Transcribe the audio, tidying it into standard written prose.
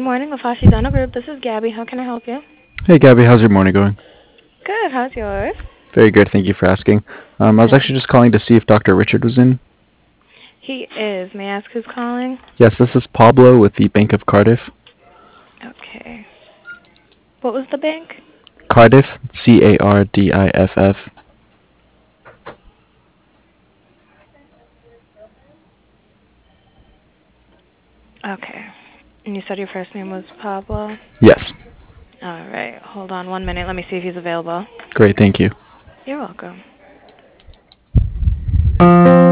morning, LaFosse Dental Group. This is Gabby. How can I help you? Hey Gabby, how's your morning going? Good. How's yours? Very good, thank you for asking. I was Good. actually just calling to see if Dr. Richard was in. He is. May I ask who's calling? Yes, this is Pablo with the Bank of Cardiff. Okay. What was the bank? Cardiff, Cardiff. Okay. And you said your first name was Pablo? Yes. All right. Hold on 1 minute. Let me see if he's available. Great, thank you. You're welcome.